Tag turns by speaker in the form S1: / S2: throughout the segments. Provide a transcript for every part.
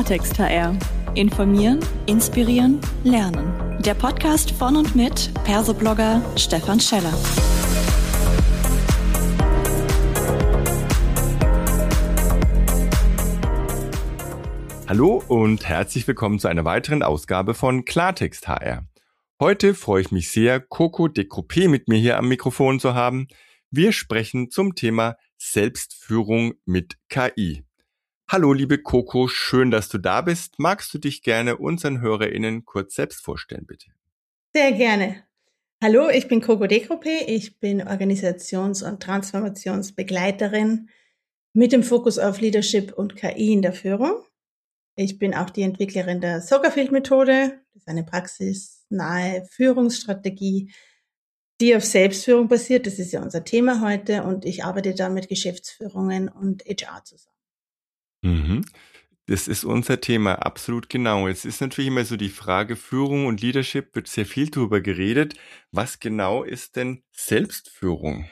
S1: Klartext HR. Informieren, inspirieren, lernen. Der Podcast von und mit Perso-Blogger Stefan Scheller.
S2: Hallo und herzlich willkommen zu einer weiteren Ausgabe von Klartext HR. Heute freue ich mich sehr, Coco Decroupé mit mir hier am Mikrofon zu haben. Wir sprechen zum Thema Selbstführung mit KI. Hallo liebe Coco, schön, dass du da bist. Magst du dich gerne unseren HörerInnen kurz selbst vorstellen, bitte?
S3: Sehr gerne. Hallo, ich bin Coco Decroupé. Ich bin Organisations- und Transformationsbegleiterin mit dem Fokus auf Leadership und KI in der Führung. Ich bin auch die Entwicklerin der Soccerfield-Methode. Das ist eine praxisnahe Führungsstrategie, die auf Selbstführung basiert. Das ist ja unser Thema heute und ich arbeite da mit Geschäftsführungen und HR zusammen.
S2: Das ist unser Thema, absolut genau. Es ist natürlich immer so die Frage, Führung und Leadership wird sehr viel darüber geredet. Was genau ist denn Selbstführung?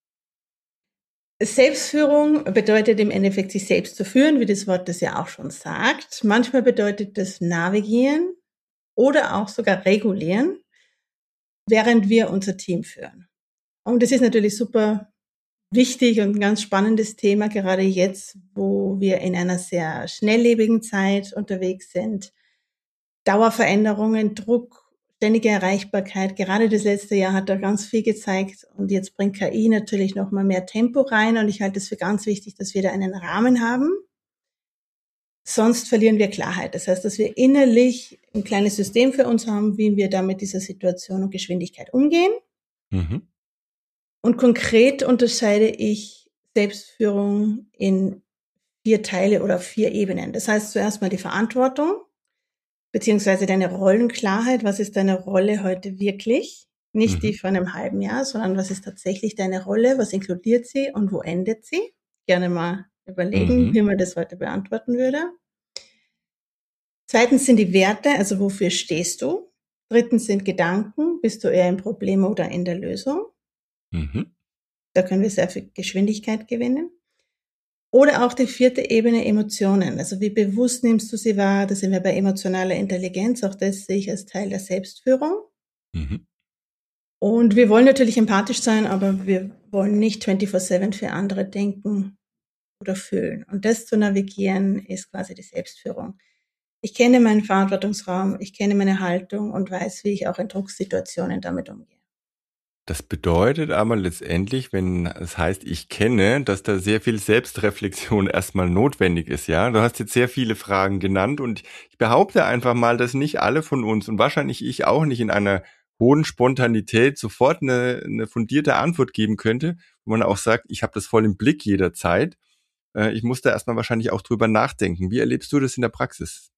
S3: Selbstführung bedeutet im Endeffekt, sich selbst zu führen, wie das Wort das ja auch schon sagt. Manchmal bedeutet das navigieren oder auch sogar regulieren, während wir unser Team führen. Und das ist natürlich super wichtig und ein ganz spannendes Thema, gerade jetzt, wo wir in einer sehr schnelllebigen Zeit unterwegs sind. Dauerveränderungen, Druck, ständige Erreichbarkeit. Gerade das letzte Jahr hat da ganz viel gezeigt und jetzt bringt KI natürlich noch mal mehr Tempo rein und ich halte es für ganz wichtig, dass wir da einen Rahmen haben. Sonst verlieren wir Klarheit. Das heißt, dass wir innerlich ein kleines System für uns haben, wie wir da mit dieser Situation und Geschwindigkeit umgehen. Und konkret unterscheide ich Selbstführung in 4 Teile oder 4 Ebenen. Das heißt zuerst mal die Verantwortung, beziehungsweise deine Rollenklarheit. Was ist deine Rolle heute wirklich? Nicht die von einem halben Jahr, sondern was ist tatsächlich deine Rolle? Was inkludiert sie und wo endet sie? Gerne mal überlegen, wie man das heute beantworten würde. Zweitens sind die Werte, also wofür stehst du? Drittens sind Gedanken, bist du eher im Problem oder in der Lösung? Da können wir sehr viel Geschwindigkeit gewinnen. Oder auch die 4. Ebene, Emotionen. Also wie bewusst nimmst du sie wahr? Da sind wir bei emotionaler Intelligenz. Auch das sehe ich als Teil der Selbstführung. Und wir wollen natürlich empathisch sein, aber wir wollen nicht 24/7 für andere denken oder fühlen. Und das zu navigieren ist quasi die Selbstführung. Ich kenne meinen Verantwortungsraum, ich kenne meine Haltung und weiß, wie ich auch in Drucksituationen damit umgehe.
S2: Das bedeutet aber letztendlich, wenn es heißt, ich kenne, dass da sehr viel Selbstreflexion erstmal notwendig ist, ja. Du hast jetzt sehr viele Fragen genannt und ich behaupte einfach mal, dass nicht alle von uns und wahrscheinlich ich auch nicht in einer hohen Spontanität sofort eine fundierte Antwort geben könnte, wo man auch sagt, ich habe das voll im Blick jederzeit. Ich muss da erstmal wahrscheinlich auch drüber nachdenken. Wie erlebst du das in der Praxis?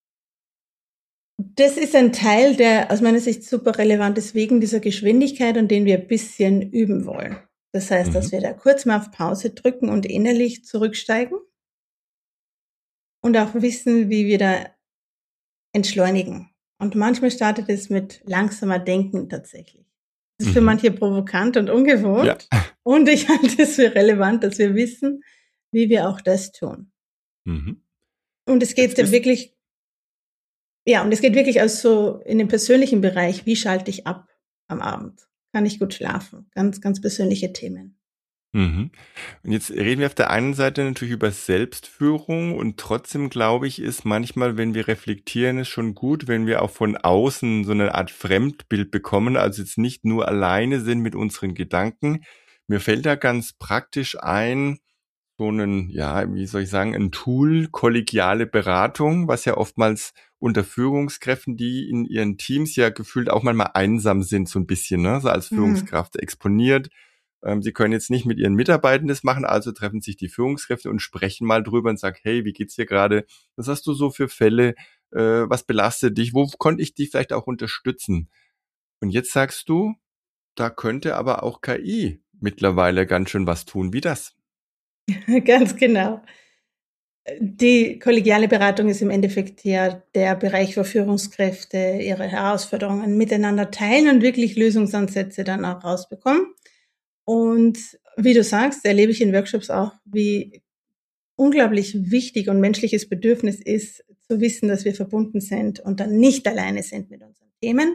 S3: Das ist ein Teil, der aus meiner Sicht super relevant ist wegen dieser Geschwindigkeit und den wir ein bisschen üben wollen. Das heißt, dass wir da kurz mal auf Pause drücken und innerlich zurücksteigen und auch wissen, wie wir da entschleunigen. Und manchmal startet es mit langsamer Denken tatsächlich. Das ist für manche provokant und ungewohnt. Ja. Und ich halte es für relevant, dass wir wissen, wie wir auch das tun. Und es geht ja wirklich... Ja, und es geht wirklich also in den persönlichen Bereich. Wie schalte ich ab am Abend? Kann ich gut schlafen? Ganz, ganz persönliche Themen.
S2: Und jetzt reden wir auf der einen Seite natürlich über Selbstführung und trotzdem glaube ich, ist manchmal, wenn wir reflektieren, ist schon gut, wenn wir auch von außen so eine Art Fremdbild bekommen, also jetzt nicht nur alleine sind mit unseren Gedanken. Mir fällt da ganz praktisch ein, so ein Tool, kollegiale Beratung, was ja oftmals unter Führungskräften, die in ihren Teams ja gefühlt auch manchmal einsam sind, so ein bisschen, ne, so als Führungskraft exponiert. Sie können jetzt nicht mit ihren Mitarbeitern das machen, also treffen sich die Führungskräfte und sprechen mal drüber und sagen, hey, wie geht's dir gerade? Was hast du so für Fälle? Was belastet dich? Wo konnte ich dich vielleicht auch unterstützen? Und jetzt sagst du, da könnte aber auch KI mittlerweile ganz schön was tun. Wie das?
S3: Ganz genau. Die kollegiale Beratung ist im Endeffekt ja der Bereich, wo Führungskräfte ihre Herausforderungen miteinander teilen und wirklich Lösungsansätze dann auch rausbekommen. Und wie du sagst, erlebe ich in Workshops auch, wie unglaublich wichtig und menschliches Bedürfnis ist, zu wissen, dass wir verbunden sind und dann nicht alleine sind mit unseren Themen.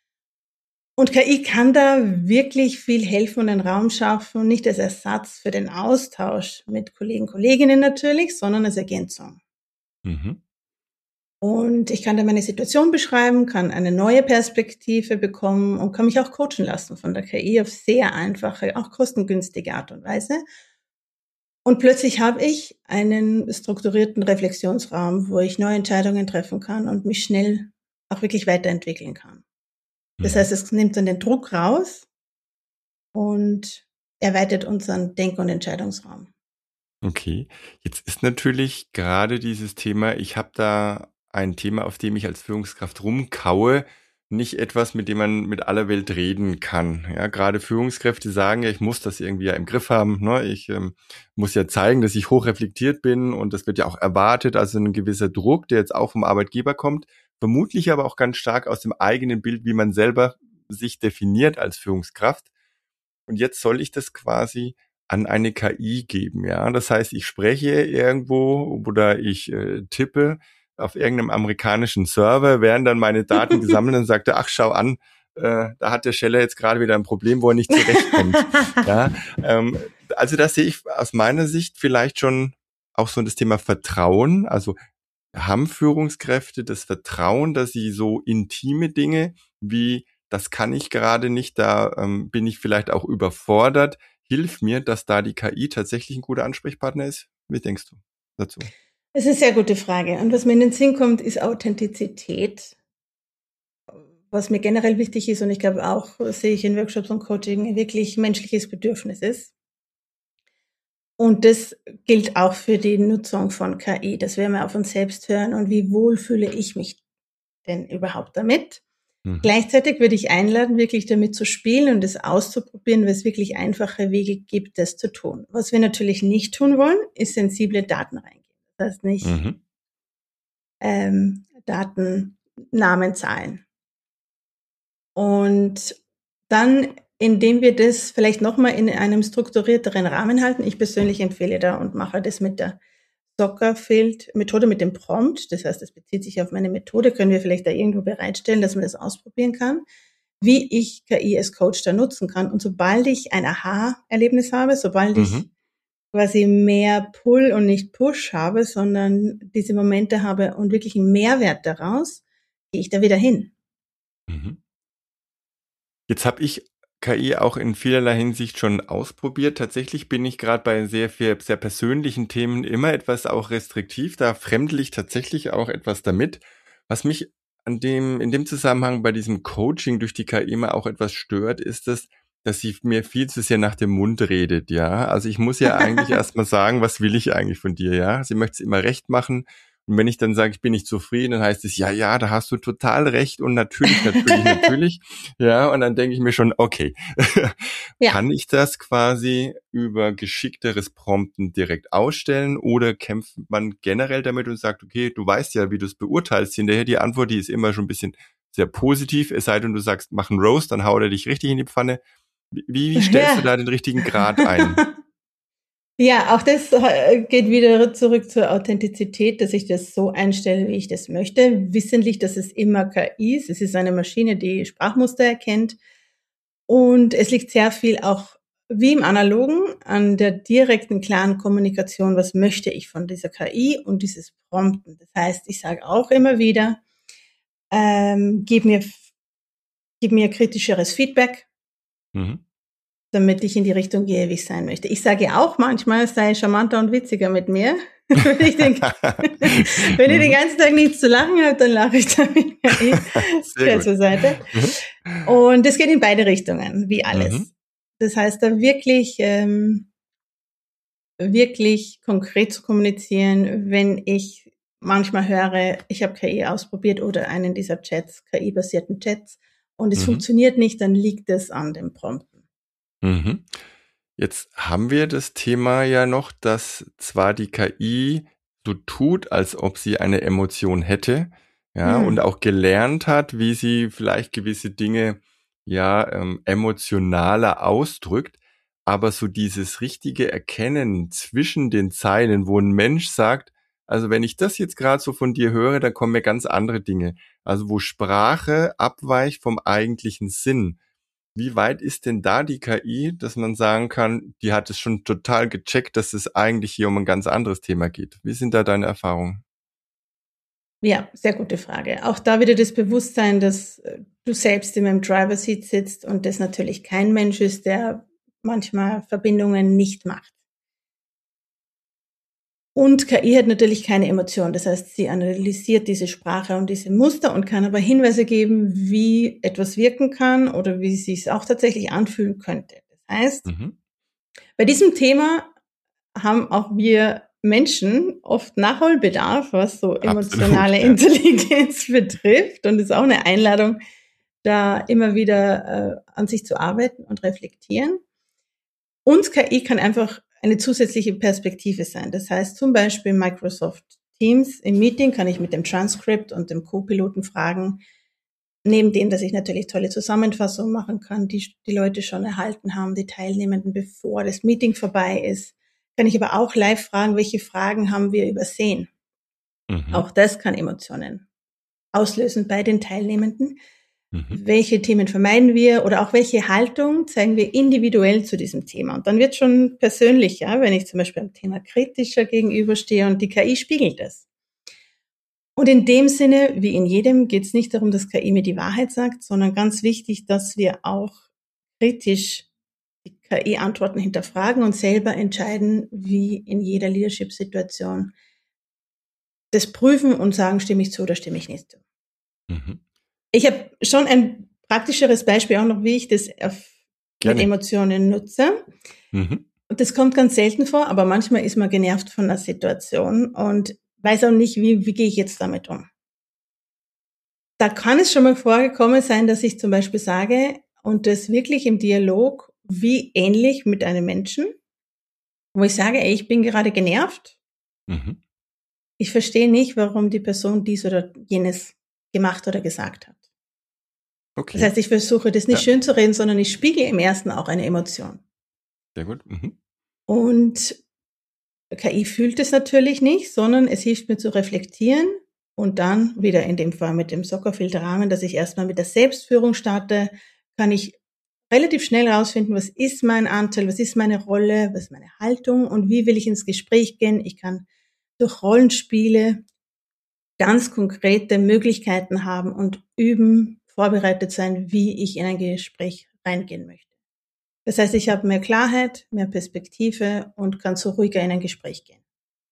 S3: Und KI kann da wirklich viel helfen und einen Raum schaffen, nicht als Ersatz für den Austausch mit Kollegen, Kolleginnen natürlich, sondern als Ergänzung.
S2: Mhm.
S3: Und ich kann da meine Situation beschreiben, kann eine neue Perspektive bekommen und kann mich auch coachen lassen von der KI auf sehr einfache, auch kostengünstige Art und Weise. Und plötzlich habe ich einen strukturierten Reflexionsraum, wo ich neue Entscheidungen treffen kann und mich schnell auch wirklich weiterentwickeln kann. Das heißt, es nimmt dann den Druck raus und erweitert unseren Denk- und Entscheidungsraum.
S2: Okay, jetzt ist natürlich gerade dieses Thema, ich habe da ein Thema, auf dem ich als Führungskraft rumkaue, nicht etwas, mit dem man mit aller Welt reden kann. Ja, gerade Führungskräfte sagen ja, ich muss das irgendwie ja im Griff haben. Ne? Ich muss ja zeigen, dass ich hochreflektiert bin und das wird ja auch erwartet, also ein gewisser Druck, der jetzt auch vom Arbeitgeber kommt, vermutlich aber auch ganz stark aus dem eigenen Bild, wie man selber sich definiert als Führungskraft. Und jetzt soll ich das quasi an eine KI geben, ja. Das heißt, ich spreche irgendwo oder ich tippe auf irgendeinem amerikanischen Server, werden dann meine Daten gesammelt und sagte, ach, schau an, da hat der Scheller jetzt gerade wieder ein Problem, wo er nicht zurechtkommt. Ja, also das sehe ich aus meiner Sicht vielleicht schon auch so das Thema Vertrauen. Also haben Führungskräfte das Vertrauen, dass sie so intime Dinge wie das kann ich gerade nicht, da bin ich vielleicht auch überfordert. Hilf mir, dass da die KI tatsächlich ein guter Ansprechpartner ist. Wie denkst du dazu?
S3: Das ist eine sehr gute Frage. Und was mir in den Sinn kommt, ist Authentizität. Was mir generell wichtig ist, und ich glaube auch, sehe ich in Workshops und Coaching, wirklich menschliches Bedürfnis ist. Und das gilt auch für die Nutzung von KI, dass wir mal auf uns selbst hören und wie wohl fühle ich mich denn überhaupt damit. Gleichzeitig würde ich einladen, wirklich damit zu spielen und es auszuprobieren, weil es wirklich einfache Wege gibt, das zu tun. Was wir natürlich nicht tun wollen, ist sensible Daten reingeben. Das heißt nicht Daten, Namen, Zahlen. Und dann, indem wir das vielleicht nochmal in einem strukturierteren Rahmen halten, ich persönlich empfehle da und mache das mit der Sockerfield-Methode, mit dem Prompt, das heißt, das bezieht sich auf meine Methode, können wir vielleicht da irgendwo bereitstellen, dass man das ausprobieren kann, wie ich KI als Coach da nutzen kann. Und sobald ich ein Aha-Erlebnis habe, sobald ich quasi mehr Pull und nicht Push habe, sondern diese Momente habe und wirklich einen Mehrwert daraus, gehe ich da wieder hin.
S2: Jetzt habe ich KI auch in vielerlei Hinsicht schon ausprobiert. Tatsächlich bin ich gerade bei sehr persönlichen Themen immer etwas auch restriktiv. Da fremdle ich tatsächlich auch etwas damit. Was mich in dem Zusammenhang bei diesem Coaching durch die KI immer auch etwas stört, ist es, dass sie mir viel zu sehr nach dem Mund redet, ja. Also ich muss ja eigentlich erstmal sagen, was will ich eigentlich von dir, ja. Sie möchte es immer recht machen. Und wenn ich dann sage, ich bin nicht zufrieden, dann heißt es, ja, da hast du total recht und natürlich. Ja, und dann denke ich mir schon, okay, kann ich das quasi über geschickteres Prompten direkt ausstellen oder kämpft man generell damit und sagt, okay, du weißt ja, wie du es beurteilst. Hinterher die Antwort, die ist immer schon ein bisschen sehr positiv, es sei denn, du sagst, mach einen Roast, dann haut er dich richtig in die Pfanne. Wie stellst du da den richtigen Grad ein?
S3: Ja, auch das geht wieder zurück zur Authentizität, dass ich das so einstelle, wie ich das möchte. Wissentlich, dass es immer KI ist. Es ist eine Maschine, die Sprachmuster erkennt. Und es liegt sehr viel auch, wie im Analogen, an der direkten, klaren Kommunikation. Was möchte ich von dieser KI und dieses Prompten? Das heißt, ich sage auch immer wieder, gib mir kritischeres Feedback. Damit ich in die Richtung gehe, wie ich sein möchte. Ich sage ja auch manchmal, sei charmanter und witziger mit mir. Wenn ich den ganzen Tag nichts zu lachen habe, dann lache ich damit zur Seite. Und das geht in beide Richtungen, wie alles. Das heißt, da wirklich konkret zu kommunizieren, wenn ich manchmal höre, ich habe KI ausprobiert oder einen dieser Chats, KI-basierten Chats, und es funktioniert nicht, dann liegt es an dem Prompten.
S2: Jetzt haben wir das Thema ja noch, dass zwar die KI so tut, als ob sie eine Emotion hätte, ja, und auch gelernt hat, wie sie vielleicht gewisse Dinge emotionaler ausdrückt, aber so dieses richtige Erkennen zwischen den Zeilen, wo ein Mensch sagt, also wenn ich das jetzt gerade so von dir höre, dann kommen mir ganz andere Dinge. Also wo Sprache abweicht vom eigentlichen Sinn. Wie weit ist denn da die KI, dass man sagen kann, die hat es schon total gecheckt, dass es eigentlich hier um ein ganz anderes Thema geht? Wie sind da deine Erfahrungen?
S3: Ja, sehr gute Frage. Auch da wieder das Bewusstsein, dass du selbst in einem Driver-Seat sitzt und das natürlich kein Mensch ist, der manchmal Verbindungen nicht macht. Und KI hat natürlich keine Emotion. Das heißt, sie analysiert diese Sprache und diese Muster und kann aber Hinweise geben, wie etwas wirken kann oder wie es sich auch tatsächlich anfühlen könnte. Das heißt, bei diesem Thema haben auch wir Menschen oft Nachholbedarf, was so emotionale Intelligenz betrifft. Und es ist auch eine Einladung, da immer wieder an sich zu arbeiten und reflektieren. Und KI kann einfach eine zusätzliche Perspektive sein. Das heißt zum Beispiel Microsoft Teams im Meeting kann ich mit dem Transcript und dem Co-Piloten fragen, neben dem, dass ich natürlich tolle Zusammenfassungen machen kann, die Leute schon erhalten haben, die Teilnehmenden, bevor das Meeting vorbei ist, kann ich aber auch live fragen, welche Fragen haben wir übersehen. Auch das kann Emotionen auslösen bei den Teilnehmenden. Welche Themen vermeiden wir oder auch welche Haltung zeigen wir individuell zu diesem Thema. Und dann wird schon persönlicher, wenn ich zum Beispiel am Thema kritischer gegenüberstehe und die KI spiegelt das. Und in dem Sinne, wie in jedem, geht es nicht darum, dass KI mir die Wahrheit sagt, sondern ganz wichtig, dass wir auch kritisch die KI-Antworten hinterfragen und selber entscheiden, wie in jeder Leadership-Situation das prüfen und sagen, stimme ich zu oder stimme ich nicht zu. Ich habe schon ein praktischeres Beispiel auch noch, wie ich das mit Emotionen nutze. Und das kommt ganz selten vor, aber manchmal ist man genervt von einer Situation und weiß auch nicht, wie gehe ich jetzt damit um. Da kann es schon mal vorgekommen sein, dass ich zum Beispiel sage, und das wirklich im Dialog, wie ähnlich mit einem Menschen, wo ich sage, ey, ich bin gerade genervt. Ich verstehe nicht, warum die Person dies oder jenes gemacht oder gesagt hat. Okay. Das heißt, ich versuche das nicht schön zu reden, sondern ich spiegele im ersten auch eine Emotion.
S2: Sehr gut.
S3: Und KI fühlt es natürlich nicht, sondern es hilft mir zu reflektieren und dann wieder in dem Fall mit dem Sockerfield-Rahmen, dass ich erstmal mit der Selbstführung starte, kann ich relativ schnell herausfinden, was ist mein Anteil, was ist meine Rolle, was ist meine Haltung und wie will ich ins Gespräch gehen. Ich kann durch Rollenspiele ganz konkrete Möglichkeiten haben und üben, vorbereitet sein, wie ich in ein Gespräch reingehen möchte. Das heißt, ich habe mehr Klarheit, mehr Perspektive und kann so ruhiger in ein Gespräch gehen.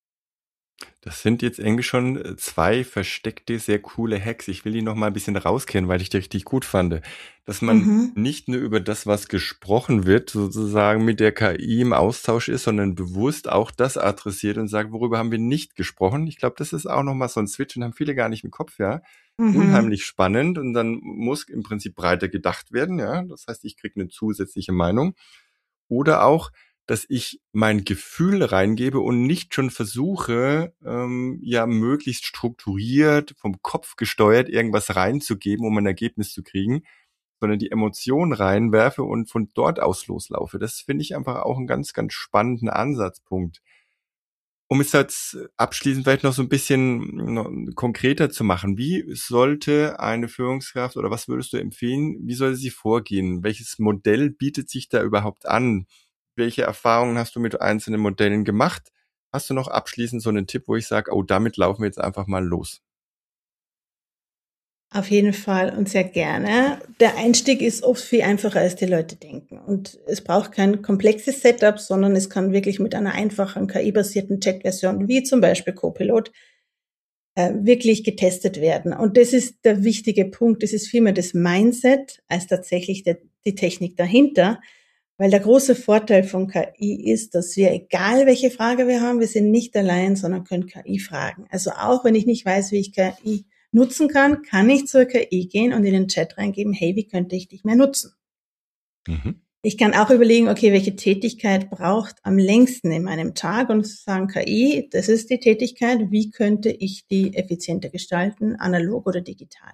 S2: Das sind jetzt irgendwie schon 2 versteckte, sehr coole Hacks. Ich will die noch mal ein bisschen rauskehren, weil ich die richtig gut fand. Dass man nicht nur über das, was gesprochen wird, sozusagen mit der KI im Austausch ist, sondern bewusst auch das adressiert und sagt, worüber haben wir nicht gesprochen. Ich glaube, das ist auch noch mal so ein Switch und haben viele gar nicht im Kopf, ja. Unheimlich spannend und dann muss im Prinzip breiter gedacht werden, ja. Das heißt, ich kriege eine zusätzliche Meinung. Oder auch, dass ich mein Gefühl reingebe und nicht schon versuche, möglichst strukturiert, vom Kopf gesteuert, irgendwas reinzugeben, um ein Ergebnis zu kriegen, sondern die Emotionen reinwerfe und von dort aus loslaufe. Das finde ich einfach auch einen ganz, ganz spannenden Ansatzpunkt. Um es jetzt abschließend vielleicht noch so ein bisschen konkreter zu machen, wie sollte eine Führungskraft oder was würdest du empfehlen, wie soll sie vorgehen? Welches Modell bietet sich da überhaupt an? Welche Erfahrungen hast du mit einzelnen Modellen gemacht? Hast du noch abschließend so einen Tipp, wo ich sage, oh, damit laufen wir jetzt einfach mal los?
S3: Auf jeden Fall und sehr gerne. Der Einstieg ist oft viel einfacher, als die Leute denken. Und es braucht kein komplexes Setup, sondern es kann wirklich mit einer einfachen KI-basierten Chat-Version, wie zum Beispiel Copilot, wirklich getestet werden. Und das ist der wichtige Punkt. Es ist vielmehr das Mindset als tatsächlich die Technik dahinter. Weil der große Vorteil von KI ist, dass wir, egal welche Frage wir haben, wir sind nicht allein, sondern können KI fragen. Also auch wenn ich nicht weiß, wie ich KI nutzen kann ich zur KI gehen und in den Chat reingeben, hey, wie könnte ich dich mehr nutzen? Ich kann auch überlegen, okay, welche Tätigkeit braucht am längsten in meinem Tag und sagen, KI, das ist die Tätigkeit, wie könnte ich die effizienter gestalten, analog oder digital?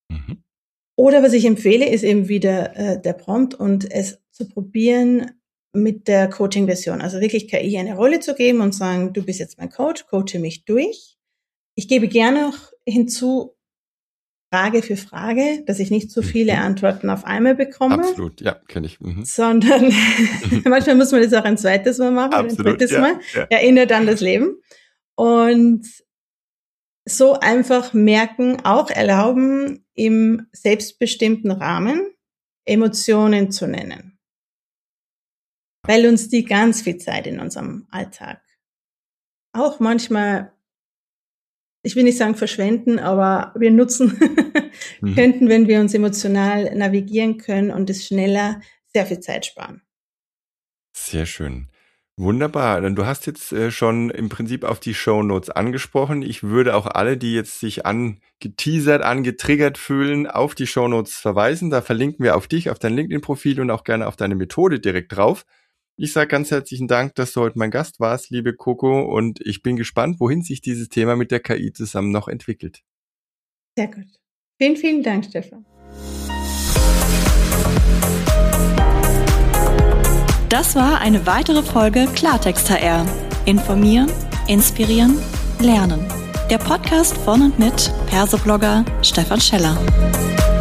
S3: Oder was ich empfehle, ist eben wieder der Prompt und es zu probieren, mit der Coaching-Version. Also wirklich KI eine Rolle zu geben und sagen, du bist jetzt mein Coach, coache mich durch. Ich gebe gerne noch hinzu, Frage für Frage, dass ich nicht so viele Antworten auf einmal bekomme.
S2: Absolut, ja, kenne ich.
S3: Sondern manchmal muss man das auch ein zweites Mal machen,
S2: absolut,
S3: ein drittes Mal. Ja. Erinnert an das Leben. Und so einfach merken, auch erlauben, im selbstbestimmten Rahmen Emotionen zu nennen. Weil uns die ganz viel Zeit in unserem Alltag auch manchmal, ich will nicht sagen verschwenden, aber wir nutzen könnten, wenn wir uns emotional navigieren können und es schneller sehr viel Zeit sparen.
S2: Sehr schön. Wunderbar. Du hast jetzt schon im Prinzip auf die Shownotes angesprochen. Ich würde auch alle, die jetzt sich angeteasert, angetriggert fühlen, auf die Shownotes verweisen. Da verlinken wir auf dich, auf dein LinkedIn-Profil und auch gerne auf deine Methode direkt drauf. Ich sage ganz herzlichen Dank, dass du heute mein Gast warst, liebe Coco, und ich bin gespannt, wohin sich dieses Thema mit der KI zusammen noch entwickelt.
S3: Sehr gut. Vielen, vielen Dank, Stefan.
S1: Das war eine weitere Folge Klartext HR. Informieren, inspirieren, lernen. Der Podcast von und mit Persoblogger Stefan Scheller.